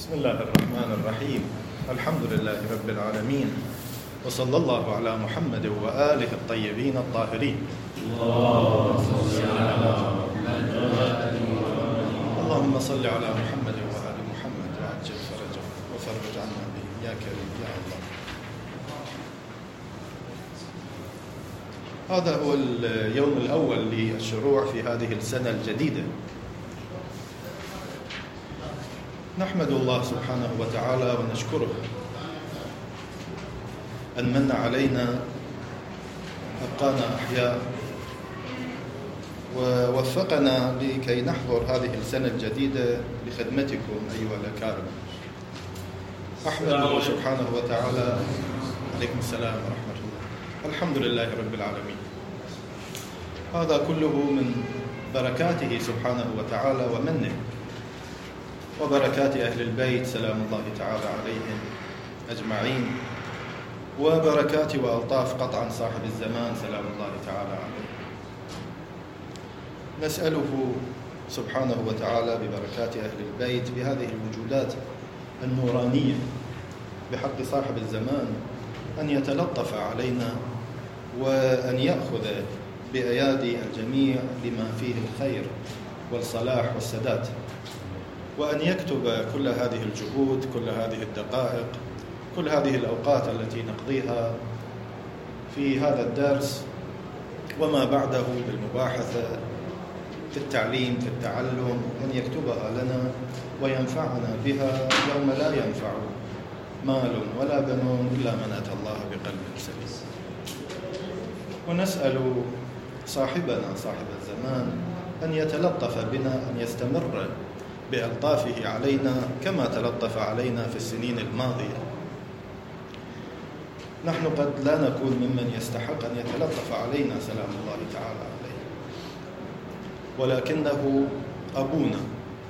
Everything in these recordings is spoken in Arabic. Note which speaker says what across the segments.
Speaker 1: بسم الله الرحمن الرحيم. الحمد لله رب العالمين، وصلى الله على محمد وآله الطيبين الطاهرين. اللهم صل على محمد وآل محمد وعجل فرجه وفرج عنا به يا كريم يا الله. هذا هو اليوم الأول للشروع في هذه السنة الجديدة. نحمد الله سبحانه وتعالى ونشكره أن من علينا أبقانا أحياء ووفقنا لكي نحضر هذه السنة الجديدة لخدمتكم أيها الأكارم. أحمده سبحانه وتعالى. عليكم السلام ورحمة الله. الحمد لله رب العالمين. هذا كله من بركاته سبحانه وتعالى ومنه، وبركات أهل البيت سلام الله تعالى عليهم أجمعين، وبركات وألطاف قطعا صاحب الزمان سلام الله تعالى عليه. نسأله سبحانه وتعالى ببركات أهل البيت بهذه الوجودات النورانية بحق صاحب الزمان أن يتلطف علينا وأن يأخذ بأيادي الجميع لما فيه الخير والصلاح والسداد، وأن يكتب كل هذه الجهود، كل هذه الدقائق، كل هذه الأوقات التي نقضيها في هذا الدرس وما بعده بالمباحثة في التعليم في التعلم، أن يكتبها لنا وينفعنا بها يوم لا ينفع مال ولا بنون إلا من أتى الله بقلب سليم. ونسأل صاحبنا صاحب الزمان أن يتلطف بنا، أن يستمر بألطافه علينا كما تلطف علينا في السنين الماضية. نحن قد لا نكون ممن يستحق أن يتلطف علينا سلام الله تعالى عليه، ولكنه أبونا،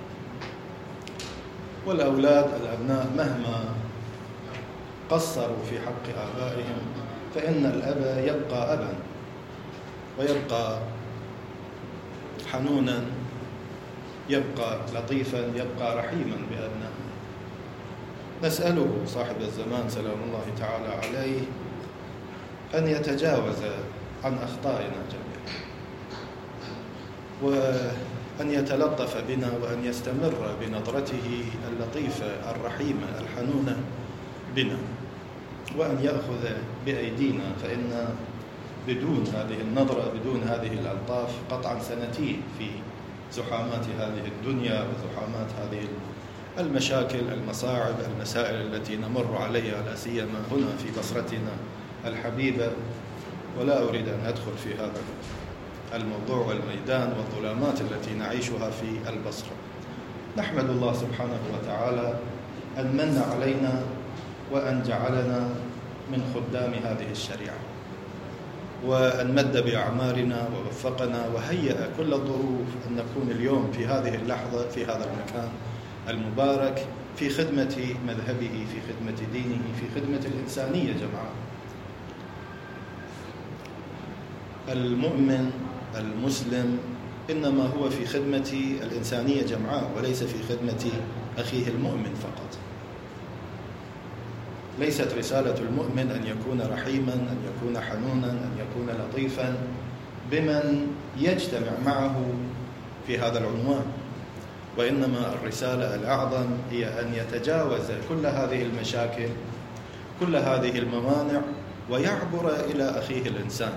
Speaker 1: والأولاد الأبناء مهما قصروا في حق آبائهم فإن الأب يبقى أبا ويبقى حنونا، يبقى لطيفا، يبقى رحيما بأبنائه. نسأله صاحب الزمان سلام الله تعالى عليه أن يتجاوز عن أخطائنا جميعا، وأن يتلطف بنا، وأن يستمر بنظرته اللطيفة الرحيمة الحنونة بنا، وأن يأخذ بأيدينا، فإن بدون هذه النظرة بدون هذه الألطاف قطعا سنتيه في زحامات هذه الدنيا وزحامات هذه المشاكل المصاعب المسائل التي نمر عليها، لا سيما هنا في بصرتنا الحبيبة. ولا أريد أن أدخل في هذا الموضوع والميدان والظلامات التي نعيشها في البصرة. نحمد الله سبحانه وتعالى أن من علينا وأن جعلنا من خدام هذه الشريعة، وأن مد بأعمارنا ووفقنا وهيأ كل الظروف أن نكون اليوم في هذه اللحظة في هذا المكان المبارك في خدمة مذهبه، في خدمة دينه، في خدمة الإنسانية جمعاء. المؤمن المسلم إنما هو في خدمة الإنسانية جمعاء، وليس في خدمة أخيه المؤمن فقط. ليست رسالة المؤمن أن يكون رحيما، أن يكون حنونا، أن يكون لطيفا بمن يجتمع معه في هذا العنوان، وإنما الرسالة الأعظم هي أن يتجاوز كل هذه المشاكل، كل هذه الموانع، ويعبر إلى أخيه الإنسان.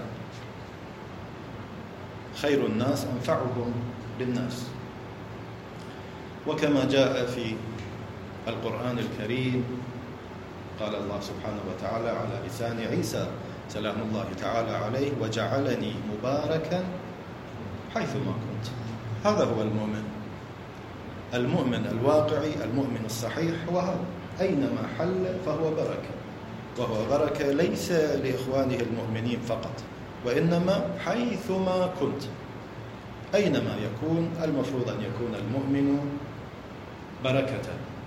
Speaker 1: خير الناس أنفعهم للناس، وكما جاء في القرآن الكريم قال الله سبحانه وتعالى على لسان عيسى سلام الله تعالى عليه: وجعلني مباركا حيثما كنت. هذا هو المؤمن، المؤمن الواقعي، المؤمن الصحيح هو هذا، أينما حل فهو بركة، وهو بركة ليس لإخوانه المؤمنين فقط، وإنما حيثما كنت، أينما يكون المفروض أن يكون المؤمن بركة.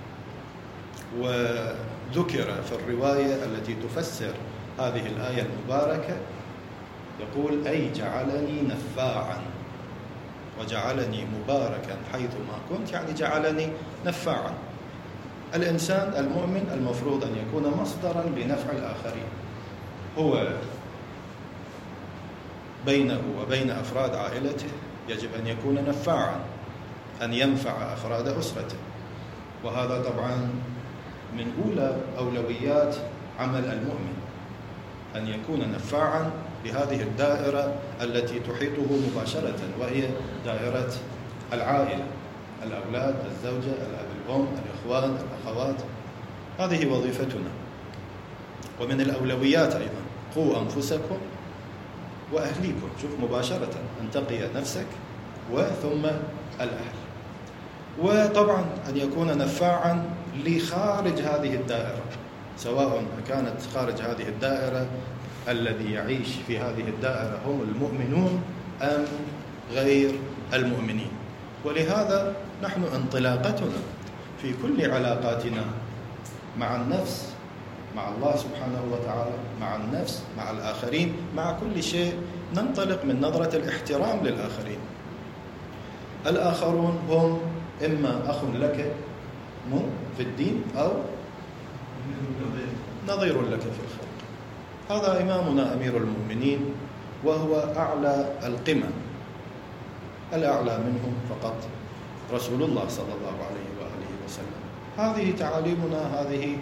Speaker 1: وذكر في الرواية التي تفسر هذه الآية المباركة يقول: أي جعلني نفاعا وجعلني مباركا حيثما كنت، يعني جعلني نفاعا، الإنسان المؤمن المفروض أن يكون مصدرا لنفع الآخرين، هو بينه وبين أفراد عائلته يجب أن يكون نفاعا، أن ينفع أفراد أسرته، وهذا طبعا من أولى أولويات عمل المؤمن، أن يكون نفاعا بهذه الدائرة التي تحيطه مباشرة، وهي دائرة العائلة، الأولاد، الزوجة، الأب، الأم، الإخوان، الأخوات. هذه وظيفتنا. ومن الأولويات أيضا قوا أنفسكم وأهليكم، شوف مباشرة أن تقي نفسك وثم الأهل. وطبعا أن يكون نفاعا لخارج هذه الدائرة، سواء كانت خارج هذه الدائرة الذي يعيش في هذه الدائرة هم المؤمنون أم غير المؤمنين. ولهذا نحن انطلاقتنا في كل علاقاتنا مع النفس، مع الله سبحانه وتعالى، مع النفس، مع الآخرين، مع كل شيء، ننطلق من نظرة الاحترام للآخرين. الآخرون هم إما أخ لك في الدين أو نظير لك في الخلق. هذا إمامنا أمير المؤمنين، وهو أعلى القمم، الأعلى منهم فقط رسول الله صلى الله عليه وآله وسلم. هذه تعاليمنا، هذه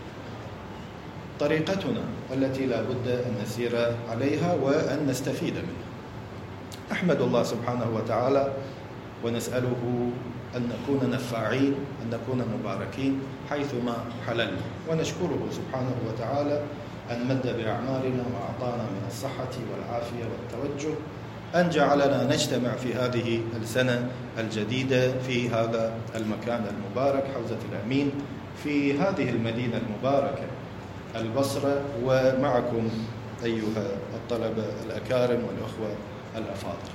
Speaker 1: طريقتنا التي لا بد أن نسير عليها وأن نستفيد منها. أحمد الله سبحانه وتعالى ونسأله أن نكون نفاعين، أن نكون مباركين حيثما حللنا، ونشكره سبحانه وتعالى أن مد بأعمارنا وأعطانا من الصحة والعافية والتوجه، أن جعلنا نجتمع في هذه السنة الجديدة في هذا المكان المبارك، حوزة الأمين، في هذه المدينة المباركة البصرة، ومعكم أيها الطلبة الأكارم والأخوة الأفاضل.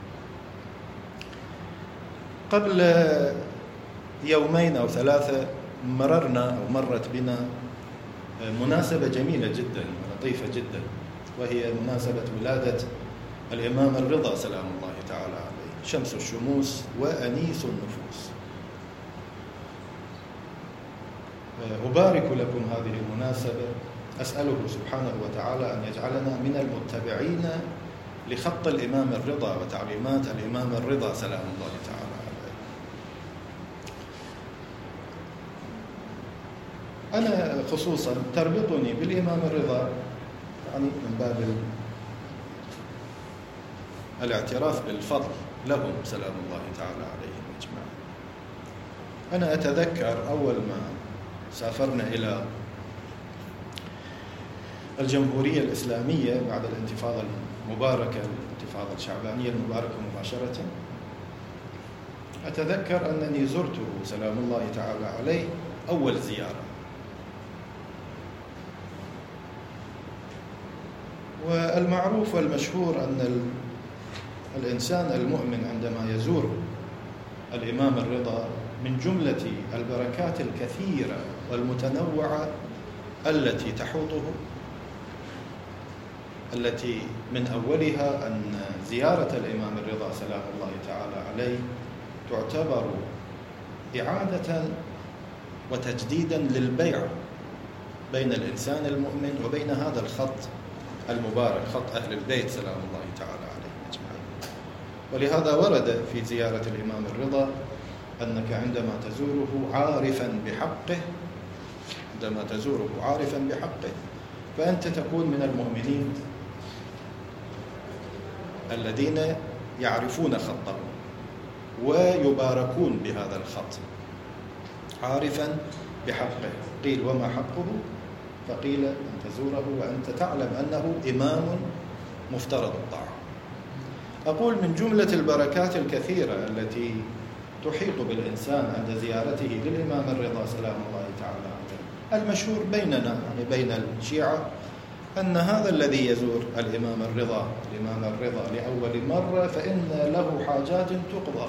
Speaker 1: قبل يومين أو ثلاثة مرت بنا مناسبة جميلة جدا ولطيفة جدا، وهي مناسبة ولادة الإمام الرضا سلام الله تعالى عليه، شمس الشموس وأنيس النفوس. أبارك لكم هذه المناسبة، أسأله سبحانه وتعالى أن يجعلنا من المتبعين لخط الإمام الرضا وتعليمات الإمام الرضا سلام الله تعالى عليه. أنا خصوصا تربطني بالإمام الرضا، يعني من باب الاعتراف بالفضل لهم سلام الله تعالى عليهم أجمعين. أنا أتذكر أول ما سافرنا إلى الجمهورية الإسلامية بعد الانتفاضة المباركة، الانتفاضة الشعبانية المباركة مباشرة، أتذكر أنني زرته سلام الله تعالى عليه أول زيارة، والمعروف والمشهور أن الإنسان المؤمن عندما يزور الإمام الرضا من جملة البركات الكثيرة والمتنوعة التي تحوطه، التي من أولها أن زيارة الإمام الرضا سلام الله تعالى عليه تعتبر إعادة وتجديدا للبيعة بين الإنسان المؤمن وبين هذا الخط المبارك، خط أهل البيت سلام الله تعالى عليهم أجمعين. ولهذا ورد في زيارة الإمام الرضا أنك عندما تزوره عارفا بحقه، فأنت تكون من المؤمنين الذين يعرفون خطه ويباركون بهذا الخط، عارفا بحقه. قيل وما حقه؟ فقيل أن تزوره وأنت تعلم أنه إمام مفترض الطاعة. أقول من جملة البركات الكثيرة التي تحيط بالإنسان عند زيارته للإمام الرضا سلام الله تعالى عليه، المشهور بيننا يعني بين الشيعة، أن هذا الذي يزور الإمام الرضا لأول مرة فإن له حاجات تقضى.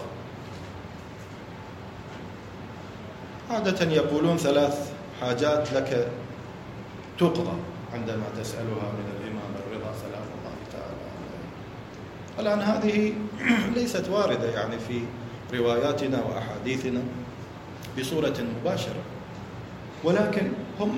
Speaker 1: عادة يقولون 3 حاجات لك تقضى عندما تسألها من الإمام الرضا سلام الله تعالى عليه. الآن هذه ليست واردة يعني في رواياتنا وأحاديثنا بصورة مباشرة، ولكن هم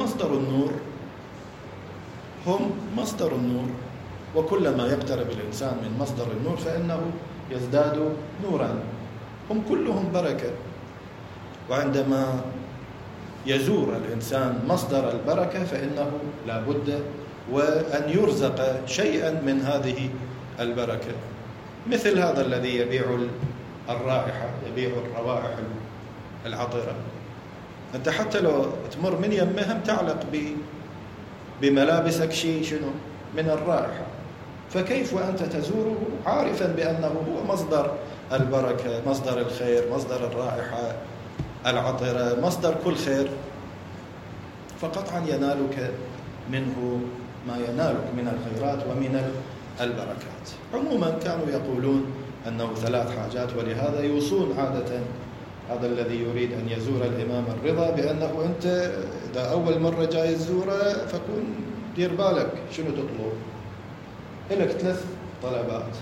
Speaker 1: مصدر النور، وكلما يقترب الإنسان من مصدر النور فإنه يزداد نورا. هم كلهم بركة، وعندما يزور الإنسان مصدر البركة فإنه لا بد وأن يرزق شيئا من هذه البركة. مثل هذا الذي يبيع الرائحة، يبيع الروائح العطرة، أنت حتى لو تمر من يمهم تعلق بملابسك شيء شنو من الرائحة، فكيف وأنت تزوره عارفا بأنه هو مصدر البركة، مصدر الخير، مصدر الرائحة العطرة، مصدر كل خير، فقطعا ينالك منه ما ينالك من الخيرات ومن البركات. عموما كانوا يقولون أنه 3 حاجات، ولهذا يوصون عادة هذا الذي يريد أن يزور الإمام الرضا بأنه أنت إذا أول مرة جاي تزوره فكون دير بالك شنو تطلب، لك 3 طلبات.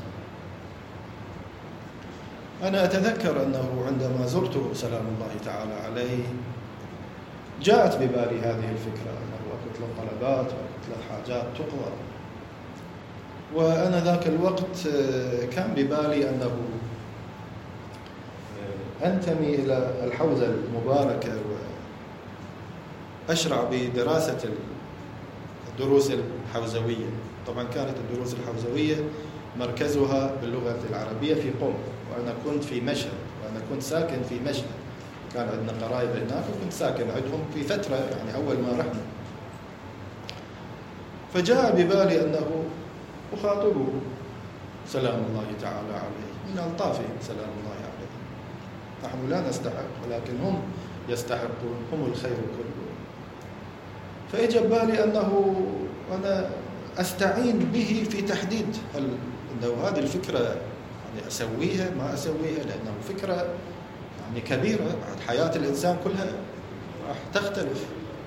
Speaker 1: أنا أتذكر أنه عندما زرته سلام الله تعالى عليه جاءت ببالي هذه الفكرة، أنه أكو 3 طلبات وأكو 3 حاجات تقضى. وأنا ذاك الوقت كان ببالي أنه أنتمي إلى الحوزة المباركة وأشرع بدراسة الدروس الحوزوية. طبعا كانت الدروس الحوزوية مركزها باللغة العربية في قم، وأنا كنت في مشهد، وأنا كنت ساكن في مشهد، كان عندنا قرايب هناك وكنت ساكن عندهم في فترة يعني أول ما رحنا. فجاء ببالي أنه أخاطبه سلام الله تعالى عليه، من ألطافه سلام الله عليه. نحن لا نستحق ولكن هم يستحقون، هم الخير كله. فإجى بالي أنه أنا أستعين به في تحديد أنه هذه الفكرة يعني أسويها ما أسويها، لأنه فكرة يعني كبيرة، بعد حياة الإنسان كلها راح تختلف.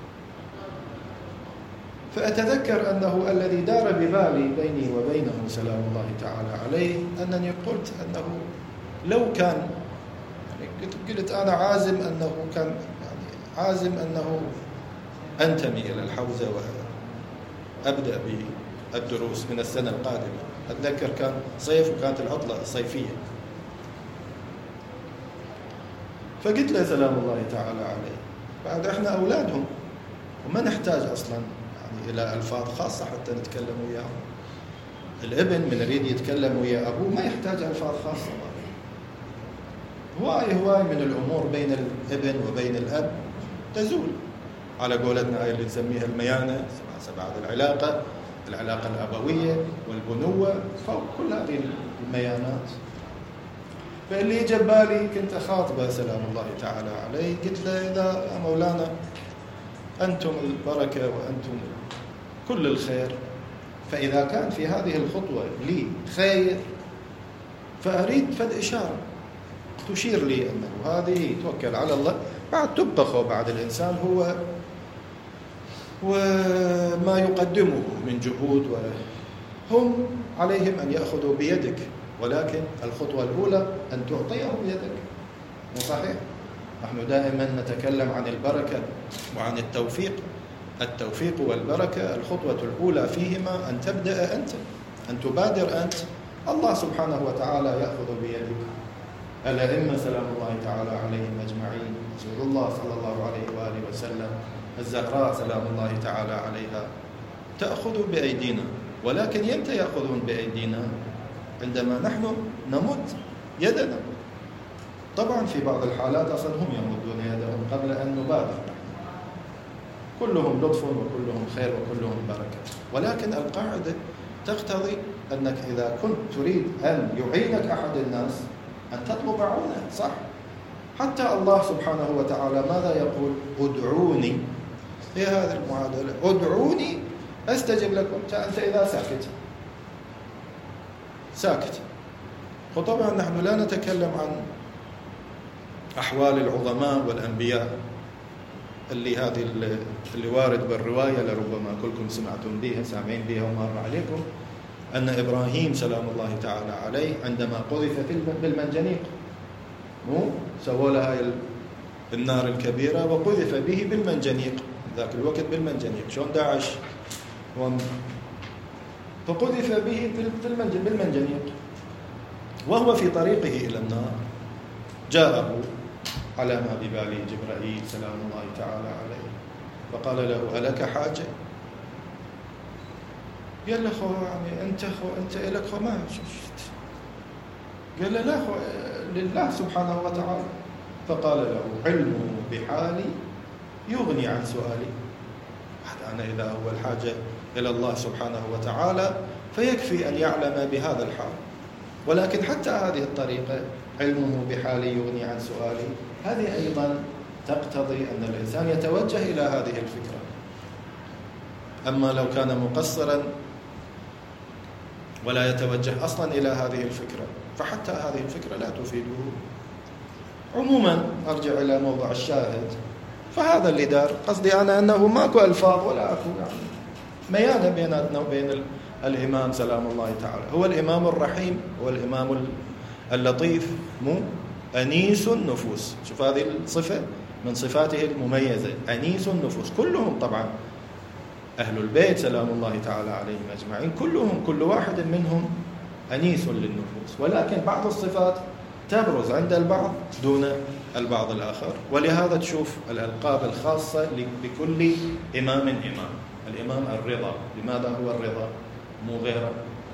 Speaker 1: فأتذكر أنه الذي دار ببالي بيني وبينه سلام الله تعالى عليه أنني قلت أنه لو كان يعني قلت أنا عازم أنه كان يعني عازم أنه أنتمي إلى الحوزة وأبدأ بالدروس من السنة القادمة. أتذكر كان صيف وكانت العطلة الصيفية. فقلت له سلام الله تعالى عليه بعد إحنا أولادهم وما نحتاج أصلا يعني إلى ألفاظ خاصة حتى نتكلم وياهم. الابن من يريد يتكلم ويا أبوه ما يحتاج ألفاظ خاصة. هواي من الأمور بين الابن وبين الأب تزول على قولتنا هاي اللي نسميها الميانة، بعد العلاقة الأبوية والبنوة فوق كل هذه الميانات. فاللي يجي ببالي كنت أخاطبه سلام الله تعالى عليه، قلت له إذا يا مولانا أنتم البركة وأنتم كل الخير، فإذا كان في هذه الخطوة لي خير فأريد فد إشارة تشير لي أنه هذه توكل على الله. بعد تبقى بعد الإنسان هو وما يقدمه من جهود، وهم عليهم أن يأخذوا بيدك، ولكن الخطوة الأولى أن تعطيهم يدك. مو صحيح؟ نحن دائما نتكلم عن البركة وعن التوفيق والبركة. الخطوة الأولى فيهما أن تبدأ أنت، أن تبادر أنت. الله سبحانه وتعالى يأخذ بيدك. الأئمة سلام الله تعالى عليهم أجمعين، رسول الله صلى الله عليه وآله وسلم، الزهراء سلام الله تعالى عليها، تأخذ بأيدينا. ولكن يمتى يأخذون بأيدينا؟ عندما نحن نمد يدنا. طبعا في بعض الحالات أصلا هم يمدون يدهم قبل أن نبادر. كلهم لطف وكلهم خير وكلهم بركة، ولكن القاعدة تقتضي أنك إذا كنت تريد أن يعينك أحد الناس أن تطلب عونه، صح؟ حتى الله سبحانه وتعالى ماذا يقول؟ ادعوني. هي هذه المعادلة، ادعوني أستجب لكم. أنت إذا ساكت. وطبعا نحن لا نتكلم عن أحوال العظماء والأنبياء اللي وارد بالرواية، لربما كلكم سمعتم بها سامعين بها ومر عليكم، أن إبراهيم سلام الله تعالى عليه عندما قذف بالمنجنيق مو سووا له هاي النار الكبيرة وقذف به بالمنجنيق، ذاك الوقت بالمنجنيق، شلون داعش فقذف به بالمنجنيق وهو في طريقه إلى النار. جاءه على ما بباله جبرائيل سلام الله تعالى عليه فقال له ألك حاجة؟ قال له خو يعني أنت إلك خو ما شفت. قال له لا خو لله سبحانه وتعالى. فقال له علمه بحالي يغني عن سؤالي. أنا إذا أول حاجة إلى الله سبحانه وتعالى فيكفي أن يعلم بهذا الحال، ولكن حتى هذه الطريقة علمه بحالي يغني عن سؤالي هذه أيضا تقتضي أن الإنسان يتوجه إلى هذه الفكرة. أما لو كان مقصرا ولا يتوجه أصلا إلى هذه الفكرة فحتى هذه الفكرة لا تفيده. عموما أرجع إلى موضوع الشاهد، فهذا اللي دار قصدي أنا أنه ماكو ألفاظ ولا أكو يعني ميانة بيناتنا وبين الإمام سلام الله تعالى. هو الإمام الرحيم، هو الإمام اللطيف، مو أنيس النفوس. شوف هذه الصفة من صفاته المميزة، أنيس النفوس. كلهم طبعا أهل البيت سلام الله تعالى عليهم أجمعين كلهم كل واحد منهم أنيس للنفوس، ولكن بعض الصفات تبرز عند البعض دون البعض الآخر. ولهذا تشوف الألقاب الخاصة بكل إمام الإمام الرضا. لماذا هو الرضا مو غيره؟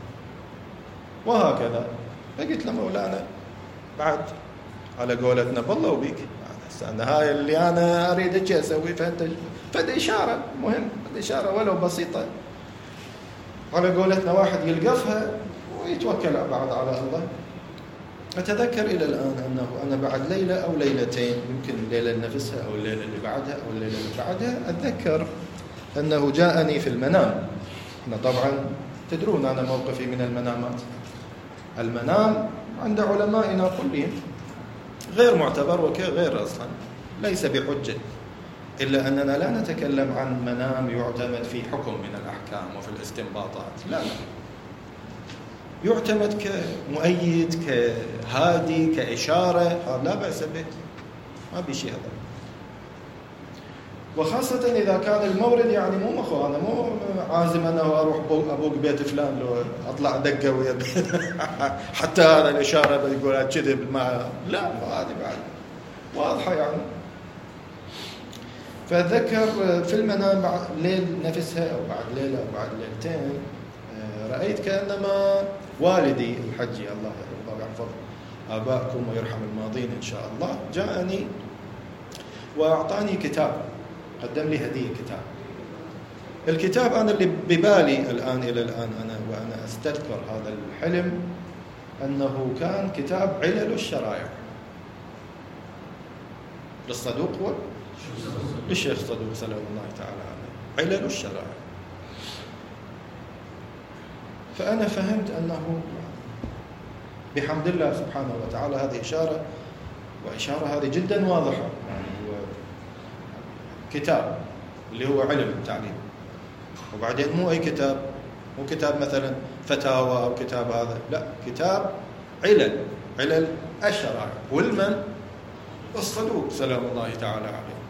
Speaker 1: وهكذا. فقلت لمولانا بعد على قولتنا بالله وبيك أنا هاي اللي أنا أريد أسوي فد إشارة مهم، إشارة ولو بسيطة على قولتنا واحد يلقفها ويتوكل بعد على الله. أتذكر إلى الآن أنه أنا بعد ليلة أو ليلتين، يمكن الليلة نفسها أو الليلة اللي بعدها أو الليلة اللي بعدها، أتذكر أنه جاءني في المنام. أنا طبعا تدرون أنا موقفي من المنامات، المنام عند علمائنا كلهم غير معتبر وغير أصلا ليس بحجة، إلا أننا لا نتكلم عن منام يعتمد في حكم من الأحكام وفي الاستنباطات، لا يعتمد كمؤيد كهادي كإشارة، لا بأس به، ما بشيء هذا. وخاصة إذا كان المورد يعني مو مخو، أنا مو عازم أنه أروح أبوق بيت فلان لو أطلع دقة ويا حتى هذا الإشارة بيقول كذب لا هذه بعد واضحة يعني. فأتذكر في المنام بعد ليل نفسها أو بعد ليلة أو بعد ليلتين رأيت كأنما والدي الحجي الله يرضى ويحفظ آبائكم ويرحم الماضين إن شاء الله جاءني وأعطاني كتاب، قدم لي هدية كتاب. الكتاب أنا اللي ببالي الآن إلى الآن أنا وأنا أستذكر هذا الحلم أنه كان كتاب علل الشرائع للصدوق للشيخ صدوق سلام الله تعالى عليه، علل الشرائع. فأنا فهمت أنه بحمد الله سبحانه وتعالى هذه إشارة، وإشارة هذه جدا واضحة، يعني هو كتاب اللي هو علم التعليم، وبعدين مو أي كتاب، مو كتاب مثلا فتاوى أو كتاب هذا، لا كتاب علل الشرائع. والمن الصدوق سلام الله تعالى عليه.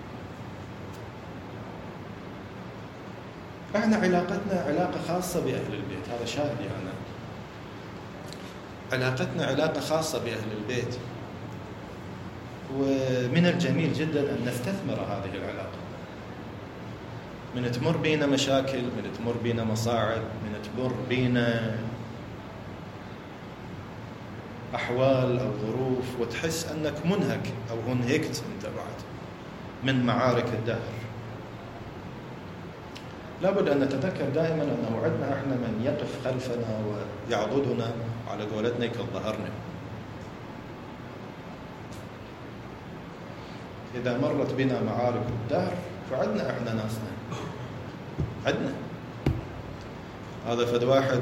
Speaker 1: احنا علاقتنا علاقة خاصة بأهل البيت، هذا شاهدي أنا، علاقتنا علاقة خاصة بأهل البيت، ومن الجميل جدا أن نستثمر هذه العلاقة. من تمر بينا مشاكل، من تمر بينا مصاعب، من تمر بينا أحوال أو ظروف وتحس أنك منهك أو انهكت أنت بعد من معارك الدهر، لابد أن نتذكر دائما أنه عندنا إحنا من يقف خلفنا ويعضدنا على قولتنا كالظهرنا. إذا مرت بنا معارك الدهر فعدنا إحنا ناسنا، عدنا. هذا فد واحد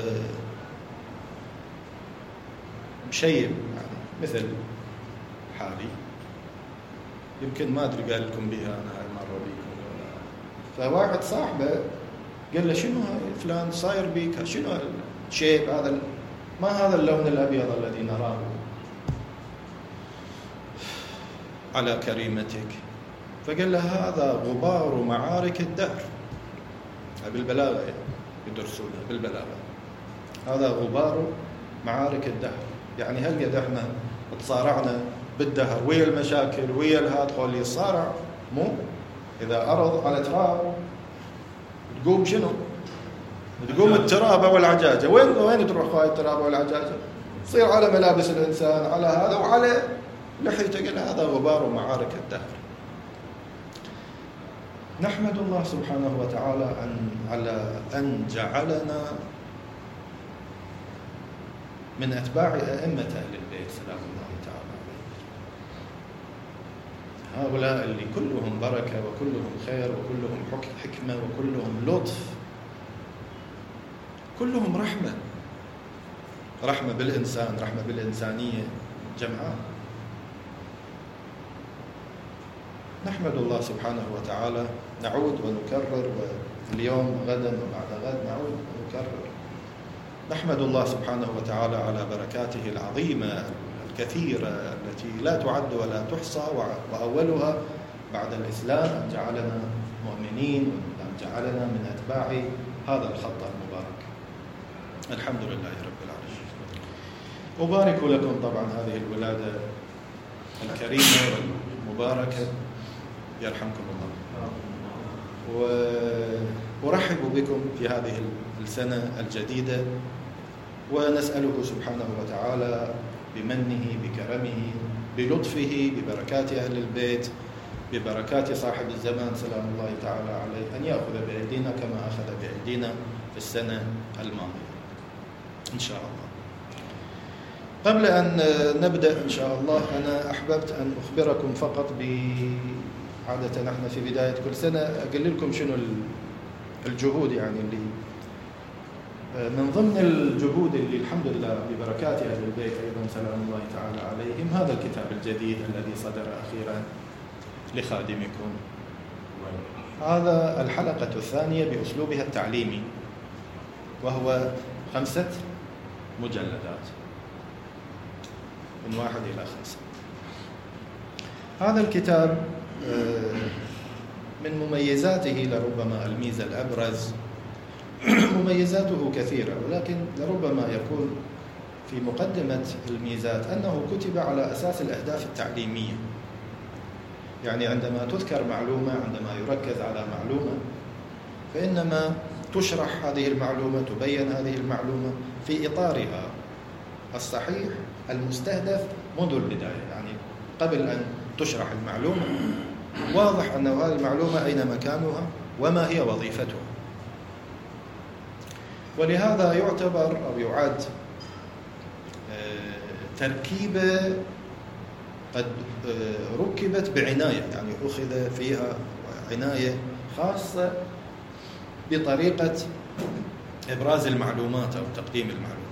Speaker 1: مشيب يعني مثل حالي، يمكن ما أدري قال لكم بها أنا هاي مرة بيكم ولا. فواحد صاحبه قال له شنو هاي فلان صاير بيك، شنو الشيب هذا، ما هذا اللون الأبيض الذي نراه. على كريمتك، فقال له هذا غبار معارك الدهر. بالبلاغة يدرسونها بالبلاغة، هذا غبار معارك الدهر. يعني هل قد احنا تصارعنا بالدهر ويا المشاكل ويا الهات اللي يصارع؟ مو إذا أرض على تراب تقوم شنو؟ تقوم التراب والعجاجة. وين تروح هاي التراب والعجاجة؟ تصير على ملابس الإنسان، على هذا وعلى لحيته. قال هذا غبار معارك الدهر. نحمد الله سبحانه وتعالى على أن جعلنا من أتباع أئمة أهل البيت سلام الله تعالى عليهم. هؤلاء اللي كلهم بركة وكلهم خير وكلهم حكمة وكلهم لطف، كلهم رحمة بالإنسان، رحمة بالإنسانية جمعاء. نحمد الله سبحانه وتعالى. نعود ونكرر، واليوم غدا وبعد غد نعود ونكرر. نحمد الله سبحانه وتعالى على بركاته العظيمة الكثيرة التي لا تعد ولا تحصى، وأولها بعد الإسلام أن جعلنا مؤمنين وأن جعلنا من أتباع هذا الخط المبارك. الحمد لله رب العالمين. أبارك لكم طبعا هذه الولادة الكريمة والمباركة، يرحمكم الله، وأرحب بكم في هذه السنة الجديدة، ونسأله سبحانه وتعالى بمنه بكرمه بلطفه ببركات أهل البيت ببركات صاحب الزمان سلام الله تعالى عليه أن يأخذ بأيدينا كما أخذ بأيدينا في السنة الماضية إن شاء الله. قبل أن نبدأ إن شاء الله، أنا أحببت أن أخبركم فقط عادة نحن في بداية كل سنة أقول لكم شنو الجهود، يعني اللي من ضمن الجهود اللي الحمد لله ببركات أهل البيت أيضا سلام الله تعالى عليهم هذا الكتاب الجديد الذي صدر أخيرا لخادمكم. هذا الحلقة الثانية بأسلوبها التعليمي، وهو 5 مجلدات من 1 إلى 5. هذا الكتاب من مميزاته لربما الميزة الأبرز، مميزاته كثيرة، ولكن لربما يكون في مقدمة الميزات أنه كتب على أساس الأهداف التعليمية. يعني عندما تذكر معلومة، عندما يركز على معلومة، فإنما تشرح هذه المعلومة، تبين هذه المعلومة في إطارها الصحيح المستهدف منذ البداية. يعني قبل أن تشرح المعلومة واضح أن هذه المعلومة أين مكانها وما هي وظيفتها. ولهذا يعتبر أو يعد تركيبة قد ركبت بعناية، يعني أخذ فيها عناية خاصة بطريقة إبراز المعلومات أو تقديم المعلومات.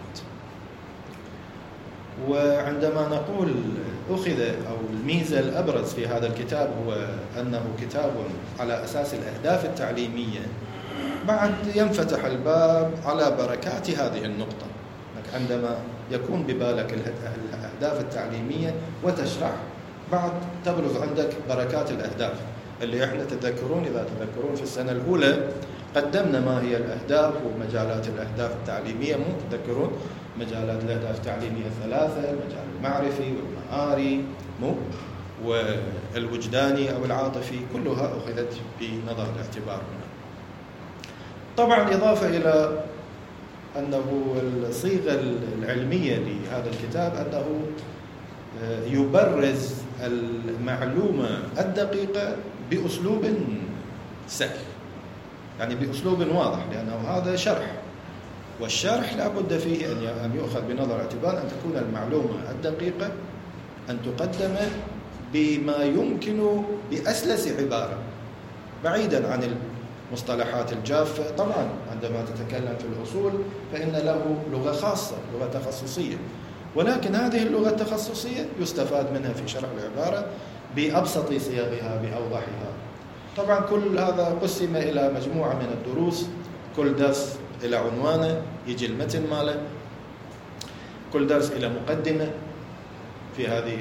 Speaker 1: وعندما نقول أخذ أو الميزة الأبرز في هذا الكتاب هو أنه كتاب على أساس الأهداف التعليمية، بعد ينفتح الباب على بركات هذه النقطة. عندما يكون ببالك الأهداف التعليمية وتشرح، بعد تبرز عندك بركات الأهداف اللي احنا تذكرون إذا تذكرون في السنة الأولى قدمنا ما هي الأهداف ومجالات الأهداف التعليمية. مو تذكرون مجالات الأهداف التعليمية 3، المجال المعرفي والمهاري والوجداني أو العاطفي، كلها أخذت بنظر الاعتبار هنا. طبعا إضافة إلى أنه الصيغة العلمية لهذا الكتاب أنه يبرز المعلومة الدقيقة بأسلوب سهل، يعني بأسلوب واضح، لأنه هذا شرح، والشرح لا بد فيه أن يؤخذ بنظر اعتبار أن تكون المعلومة الدقيقة أن تقدم بما يمكن بأسلس عبارة، بعيدا عن المصطلحات الجافة. طبعا عندما تتكلم في الأصول فإن له لغة خاصة، لغة تخصصية، ولكن هذه اللغة التخصصية يستفاد منها في شرح العبارة بأبسط صيغها بأوضحها. طبعا كل هذا قسم إلى مجموعة من الدروس، كل درس إلى عنوانه، يجي المتن ماله، كل درس إلى مقدمة في هذه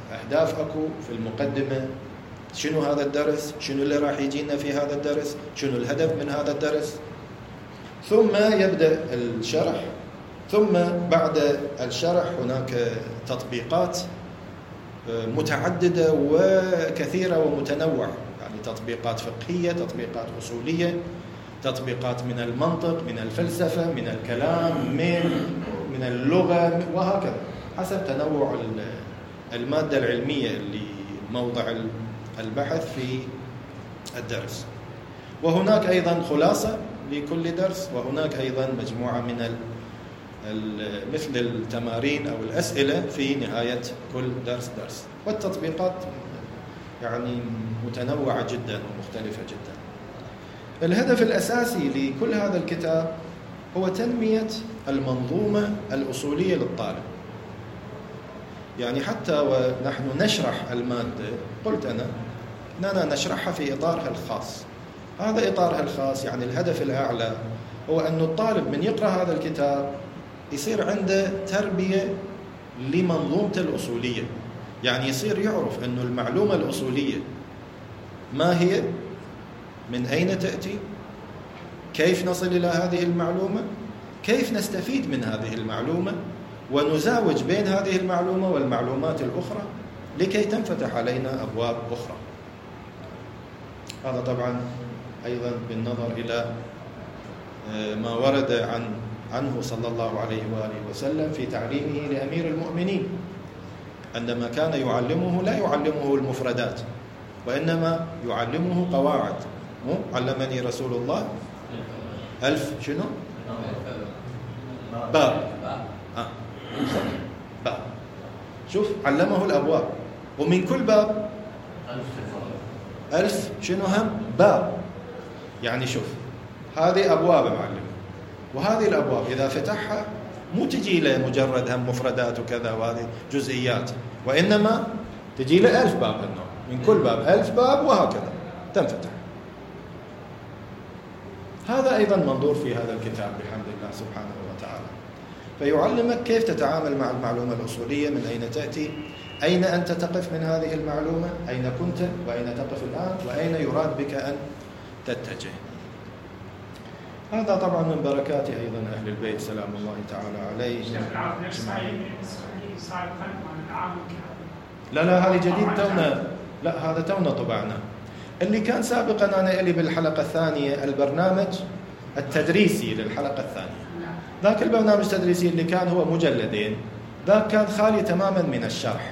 Speaker 1: أهداف أكو في المقدمة، شنو هذا الدرس، شنو اللي راح يجينا في هذا الدرس، شنو الهدف من هذا الدرس. ثم يبدأ الشرح، ثم بعد الشرح هناك تطبيقات متعددة وكثيرة ومتنوعة، يعني تطبيقات فقهية، تطبيقات أصولية، تطبيقات من المنطق، من الفلسفة، من الكلام، من اللغة، وهكذا حسب تنوع المادة العلمية اللي موضع البحث في الدرس. وهناك أيضا خلاصة لكل درس، وهناك أيضا مجموعة من مثل التمارين أو الأسئلة في نهاية كل درس. والتطبيقات يعني متنوعة جدا ومختلفة جدا. الهدف الأساسي لكل هذا الكتاب هو تنمية المنظومة الأصولية للطالب. يعني حتى ونحن نشرح المادة، قلت أنا أننا نشرحها في إطارها الخاص. هذا إطارها الخاص، يعني الهدف الأعلى هو أن الطالب من يقرأ هذا الكتاب يصير عنده تربية لمنظومته الأصولية، يعني يصير يعرف أن المعلومة الأصولية ما هي، من أين تأتي، كيف نصل إلى هذه المعلومة، كيف نستفيد من هذه المعلومة، ونزاوج بين هذه المعلومة والمعلومات الأخرى لكي تنفتح علينا أبواب أخرى. هذا طبعا أيضا بالنظر إلى ما ورد عنه صلى الله عليه وآله وسلم في تعليمه لأمير المؤمنين، عندما كان يعلمه لا يعلمه المفردات، وإنما يعلمه قواعد. علمني رسول الله 1000 شنو؟ باب. باب. شوف، علمه الأبواب، ومن كل باب 1000 شنو هم؟ باب. يعني شوف، هذه أبواب معلم، وهذه الأبواب إذا فتحها مو تجي له مجرد هم مفردات وكذا وهذه جزئيات، وإنما تجي له 1000 باب، إنه من كل باب 1000 باب، وهكذا تنفتح. هذا أيضا منظور في هذا الكتاب بحمد الله سبحانه وتعالى. فيعلمك كيف تتعامل مع المعلومة الأصولية، من أين تأتي، أين أنت تقف من هذه المعلومة، أين كنت وأين تقف الآن، وأين يراد بك أن تتجه. هذا طبعا من بركات أيضا أهل البيت سلام الله تعالى عليه. لا هذه جديد تونا، لا هذا تونا طبعنا. اللي كان سابقا أنا إلي بالحلقة الثانية البرنامج التدريسي للحلقة الثانية، ذاك البرنامج التدريسي اللي كان هو مجلدين، ذاك كان خالي تماما من الشرح،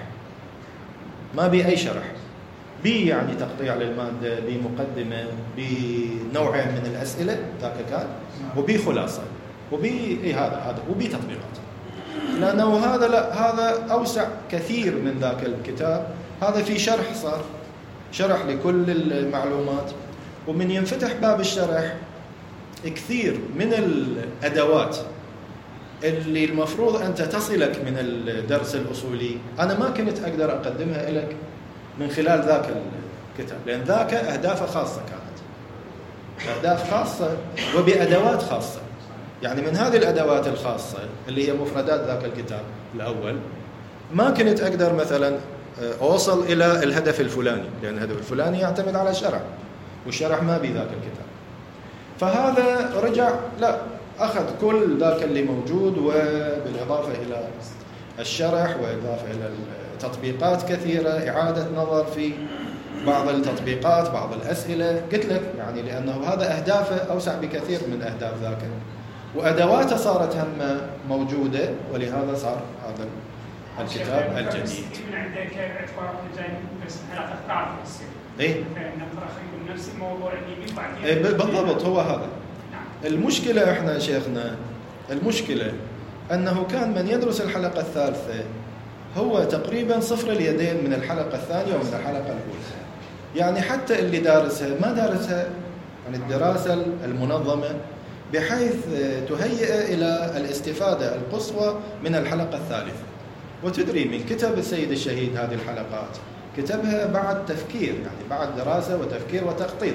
Speaker 1: ما بي أي شرح، بي يعني تقطيع للمادة، بمقدمة، بنوعين من الأسئلة ذاك كان، وبي خلاصة، وبي هذا وبي تطبيقات. لأنه هذا لا، هذا أوسع كثير من ذاك الكتاب. هذا في شرح، صار شرح لكل المعلومات، ومن ينفتح باب الشرح كثير من الأدوات اللي المفروض أنت تصلك من الدرس الأصولي أنا ما كنت أقدر أقدمها لك من خلال ذاك الكتاب، لأن ذاك أهدافه خاصة، كانت أهداف خاصة وبأدوات خاصة. يعني من هذه الأدوات الخاصة اللي هي مفردات ذاك الكتاب الأول، ما كنت أقدر مثلا أوصل إلى الهدف الفلاني، لأن الهدف الفلاني يعتمد على شرح، والشرح ما بذاك الكتاب. فهذا رجع لا، أخذ كل ذاك اللي موجود، وبالإضافة إلى الشرح، وإضافة إلى تطبيقات كثيرة، إعادة نظر في بعض التطبيقات، بعض الأسئلة. قلت لك يعني لأنه هذا أهدافه أوسع بكثير من أهداف ذاك، وأدواته صارت هم موجودة، ولهذا صار هذا الكتاب الجديد.
Speaker 2: من عندك اعتبار جاي بس الحلقة الثالثة تصير.
Speaker 1: إيه.
Speaker 2: نقرأ خلينا نفس الموضوع اللي بعدين.
Speaker 1: بالضبط هو هذا. المشكلة إحنا شيخنا، المشكلة أنه كان من يدرس الحلقة الثالثة هو تقريبا صفر اليدين من الحلقة الثانية ومن الحلقة الأولى. يعني حتى اللي دارسها ما دارسها عن الدراسة المنظمة بحيث تهيئ إلى الاستفادة القصوى من الحلقة الثالثة. وتدري من كتب السيد الشهيد هذه الحلقات كتبها بعد تفكير، يعني بعد دراسة وتفكير وتخطيط.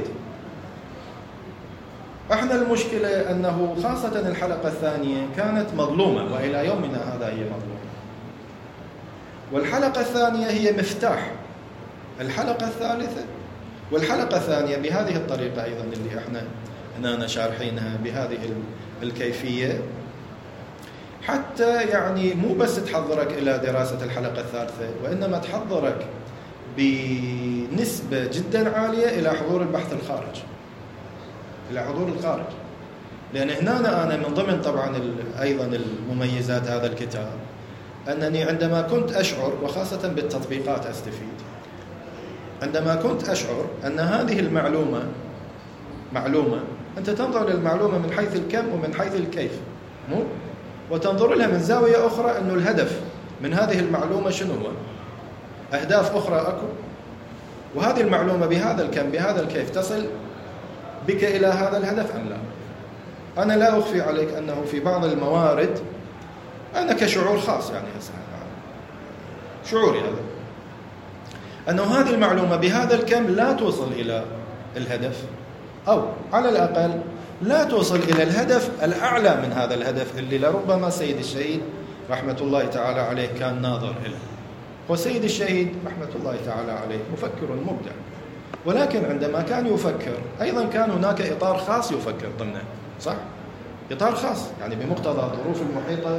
Speaker 1: احنا المشكلة أنه خاصة الحلقة الثانية كانت مظلومة، وإلى يومنا هذا هي مظلومة. والحلقة الثانية هي مفتاح الحلقة الثالثة. والحلقة الثانية بهذه الطريقة أيضا اللي احنا هنا شارحينها بهذه الكيفية، حتى يعني مو بس تحضرك إلى دراسة الحلقة الثالثة، وإنما تحضرك بنسبة جدا عالية إلى حضور البحث الخارج، إلى حضور الخارج. لأن هنا أنا من ضمن طبعا أيضا المميزات هذا الكتاب أنني عندما كنت أشعر، وخاصة بالتطبيقات أستفيد، عندما كنت أشعر أن هذه المعلومة معلومة، أنت تنظر للمعلومة من حيث الكم ومن حيث الكيف، مو؟ وتنظر لها من زاوية أخرى أنه الهدف من هذه المعلومة شنو هو؟ أهداف أخرى أكو، وهذه المعلومة بهذا الكم بهذا الكيف تصل بك إلى هذا الهدف أم لا؟ أنا لا أخفي عليك أنه في بعض الموارد أنا كشعور خاص يعني شعوري هذا أنه هذه المعلومة بهذا الكم لا توصل إلى الهدف، أو على الأقل لا توصل إلى الهدف الأعلى من هذا الهدف اللي لربما سيد الشهيد رحمة الله تعالى عليه كان ناظر إليه. وسيد الشهيد رحمة الله تعالى عليه مفكر مبدع، ولكن عندما كان يفكر أيضا كان هناك إطار خاص يفكر ضمنه، صح؟ إطار خاص يعني بمقتضى الظروف المحيطة،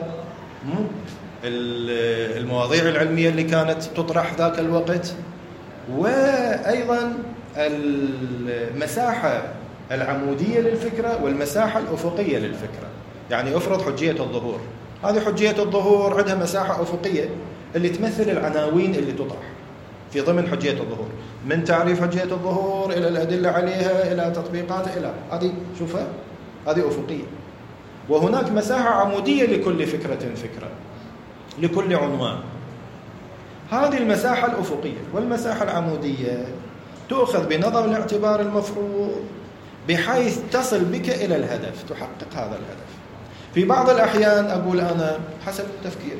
Speaker 1: المواضيع العلمية اللي كانت تطرح ذاك الوقت، وأيضا المساحة العمودية للفكرة والمساحة الأفقية للفكرة. يعني أفرض حجية الظهور، هذه حجية الظهور عندها مساحة أفقية اللي تمثل العناوين اللي تطرح في ضمن حجية الظهور، من تعريف حجية الظهور إلى الأدلة عليها إلى تطبيقاتها إلى هذه، شوفها هذه أفقية. وهناك مساحة عمودية لكل فكرة لكل عنوان. هذه المساحة الأفقية والمساحة العمودية تؤخذ بنظر الاعتبار المفروض بحيث تصل بك إلى الهدف، تحقق هذا الهدف. في بعض الأحيان أقول أنا حسب تفكيري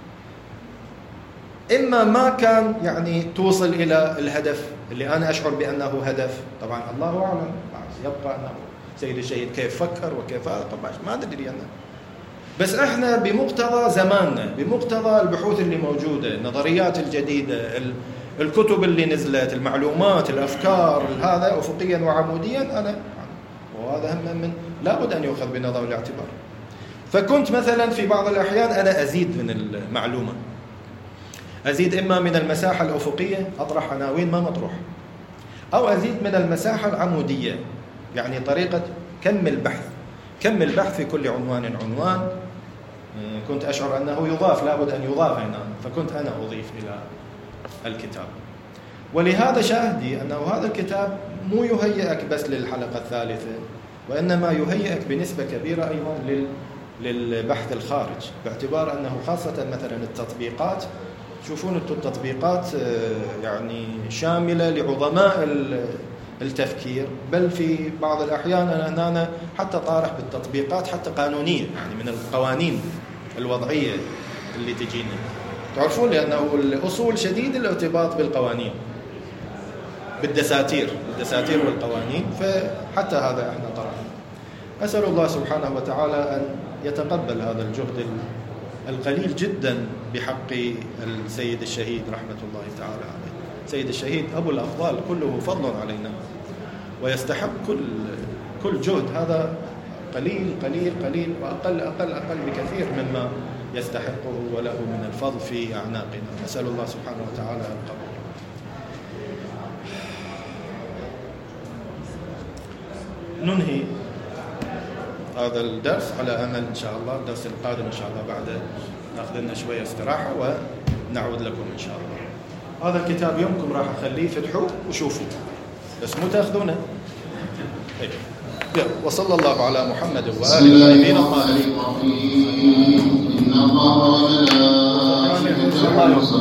Speaker 1: إما ما كان يعني توصل إلى الهدف اللي أنا أشعر بأنه هدف، طبعا الله أعلم، يبقى أنه سيد الشهيد كيف فكر وكيف طبعا ما ندري أنا، بس إحنا بمقتضى زماننا، بمقتضى البحوث اللي موجودة، النظريات الجديدة، الكتب اللي نزلت، المعلومات، الأفكار، هذا أفقيا وعموديا أنا، وهذا هم من لابد أن يؤخذ بنظر الاعتبار. فكنت مثلا في بعض الأحيان أنا أزيد من المعلومة، أزيد إما من المساحة الأفقية أطرح عناوين ما مطروح، أو أزيد من المساحة العمودية، يعني طريقة كم البحث في كل عنوان كنت أشعر أنه يضاف، لابد أن يضاف هنا، فكنت أنا أضيف إلى الكتاب. ولهذا شاهدي أنه هذا الكتاب مو يهيئك بس للحلقة الثالثة، وإنما يهيئك بنسبة كبيرة أيضا للبحث الخارج، باعتبار أنه خاصة مثلا التطبيقات، تشوفون التطبيقات يعني شاملة لعظماء التفكير، بل في بعض الأحيان أنا حتى طارح بالتطبيقات حتى قانونية، يعني من القوانين الوضعية اللي تجينا، تعرفون لأنه الأصول شديد الارتباط بالقوانين، بالدساتير والقوانين، فحتى هذا احنا طرحنا. أسأل الله سبحانه وتعالى أن يتقبل هذا الجهد القليل جدا بحق السيد الشهيد رحمة الله تعالى عليه. سيد الشهيد أبو الأفضال، كله فضل علينا ويستحق كل جهد، هذا قليل وأقل بكثير مما يستحقه وله من الفضل في أعناقنا. نسأل الله سبحانه وتعالى القبول. ننهي هذا الدرس على أمل إن شاء الله الدرس القادم إن شاء الله بعد نأخذ لنا شوية استراحة ونعود لكم إن شاء الله. هذا الكتاب يومكم راح أخليه فتحوه وشوفوا، بس مو تأخذونه. وصلى الله على محمد وآله الطيبين الطاهرين.